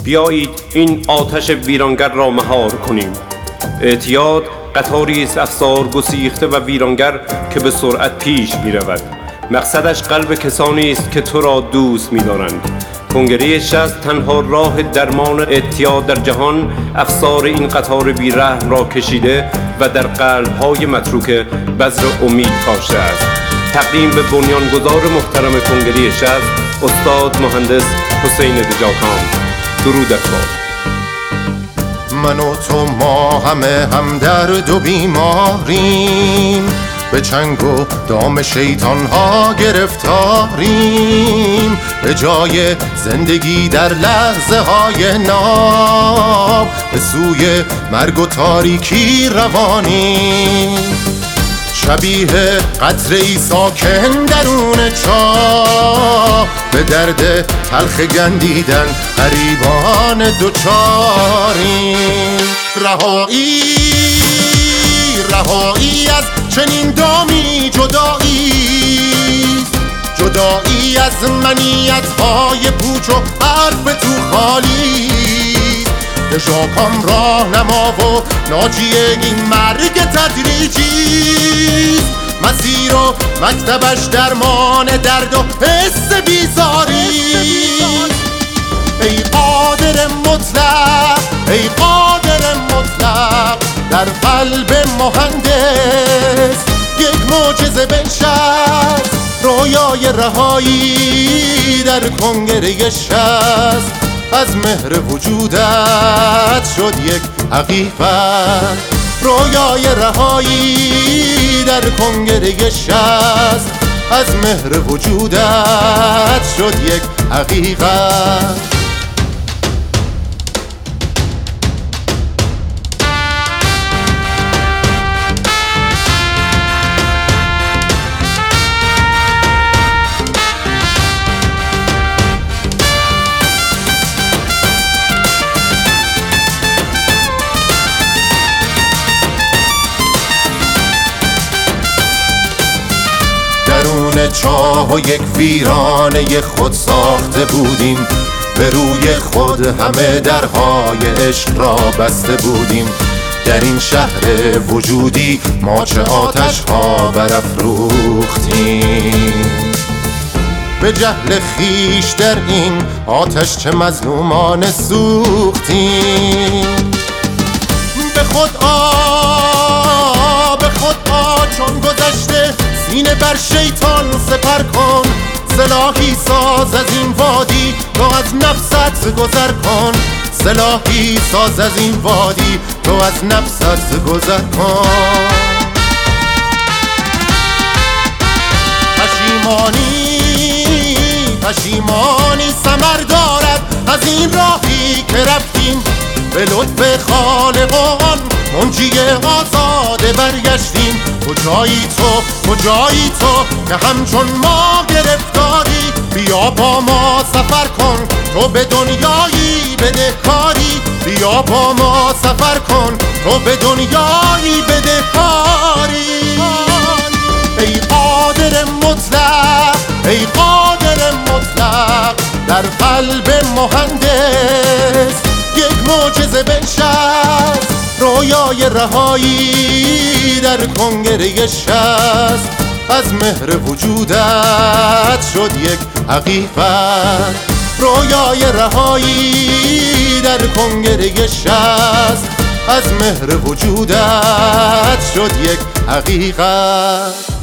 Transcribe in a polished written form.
بیایید این آتش ویرانگر را مهار کنیم. اعتیاد قطاری است افسار گسیخته و ویرانگر که به سرعت پیش می رود. مقصدش قلب کسانی است که تو را دوست می دارند. کنگره 60 تنها راه درمان اعتیاد در جهان افسار این قطار بی‌رحم را کشیده و در قلب‌های متروک بذر امید کاشته است. تقدیم به بنیانگذار محترم کنگره 60 استاد مهندس حسین دجاکام. درود اکبر. من و تو ما همه هم درد و بیماریم، به چنگ و دام شیطان ها گرفتاریم، به جای زندگی در لحظه های ناب به سوی مرگ و تاریکی روانیم. شبیه قطره‌ای ساکن درون چاه، به درد تلخ گندیدن غریبان دوچاریم. رهایی از چنین دامی جدایی از منیت‌های پوچ و حرف تو خالی. دژاکام راهنما و ناجی این مرگ تدریجی، مسیر و مکتبش درمان درد و حس بیزاری. ای قادر مطلق در قلب مهندس یک معجزه بنشست. رویای رهایی در کنگره 60 از مهر وجودت شد یک حقیقت. رویای رهایی در کنگره 60 از مهر وجودت شد یک حقیقت. درون چاه و یک ویرانه خود ساخته بودیم، به روی خود همه درهای عشق را بسته بودیم. در این شهر وجودی ما چه آتش ها برافروختیم، به جهل خیش در این آتش چه مظلومانه سوختیم. به خود آ چون گذشته سینه بر شیطان سپر کن. سلاحی ساز از این وادی تو از نفست گذر کن. سلاحی ساز از این وادی تو از نفست گذر کن. پشیمانی ثمر دارد از این راهی که رفتیم، به لطف خالق آن منجی آزاده برگشتیم. کجایی تو که همچون ما گرفتاری، بیا با ما سفر کن تو به دنیایی بدهکاری. بیا با ما سفر کن تو به دنیایی بدهکاری. ای قادر مطلق در قلب مهندس یک معجزه بنشست. رویای رهایی در کنگره 60 از مهر وجودت شد یک حقیقت. رویای رهایی در کنگره 60 از مهر وجودت شد یک حقیقت.